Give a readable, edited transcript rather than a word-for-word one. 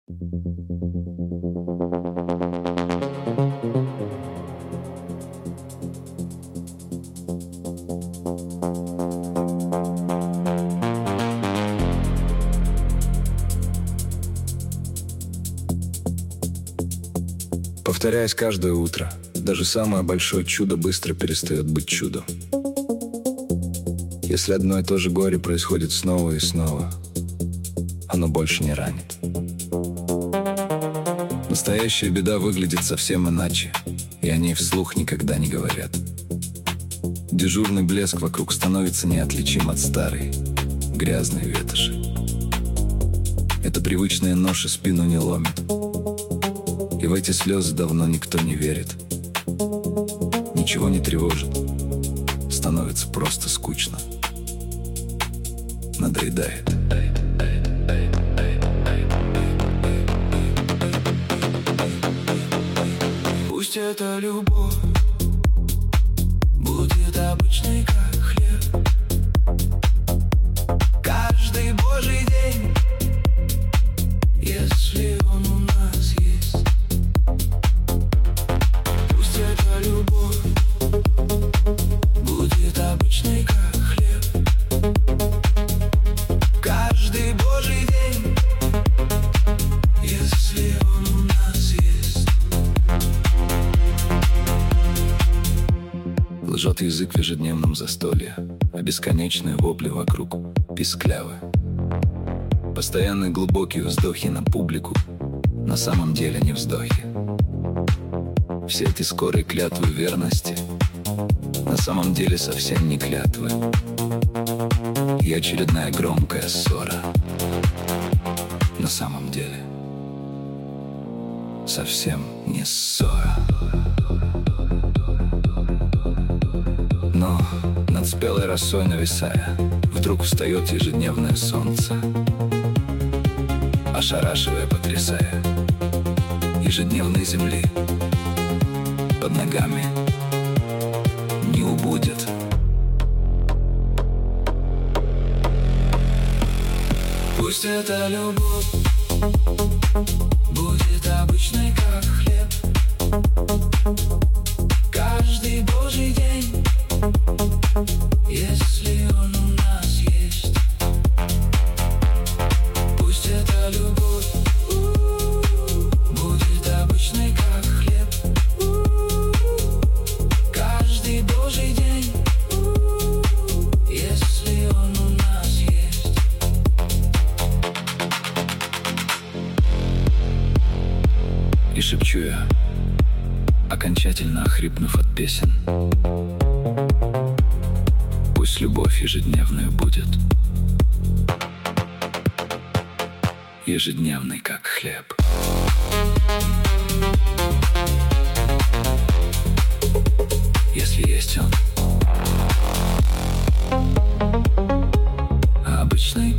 Повторяясь каждое утро, даже самое большое чудо быстро перестает быть чудом. Если одно и то же горе происходит снова и снова, оно больше не ранит. Настоящая беда выглядит совсем иначе, и о ней вслух никогда не говорят. Дежурный блеск вокруг становится неотличим от старой, грязной ветоши. Эта привычная ноша спину не ломит, и в эти слезы давно никто не верит. Ничего не тревожит, становится просто скучно. Надоедает. Пусть эта любовь будет обычной, как хлеб. Каждый божий день, если он у нас есть. Пусть эта любовь будет обычной, как хлеб. Каждый божий день, если он у нас есть. Лжет язык в ежедневном застолье, а бесконечные вопли вокруг писклявы. Постоянные глубокие вздохи на публику, на самом деле не вздохи. Все эти скорые клятвы верности, на самом деле совсем не клятвы. И очередная громкая ссора, на самом деле совсем не ссора. Но над спелой росой нависая, вдруг встает ежедневное солнце, ошарашивая, потрясая ежедневной земли. Под ногами не убудет. Пусть эта любовь будет обычной, как хлеб. Каждый божий день, если он у нас есть. Пусть эта любовь будет обычной, как хлеб. Каждый божий день, если он у нас есть. И шепчу я, окончательно охрипнув от песен: пусть любовь ежедневную будет, ежедневный, как хлеб. Если есть он, а обычный,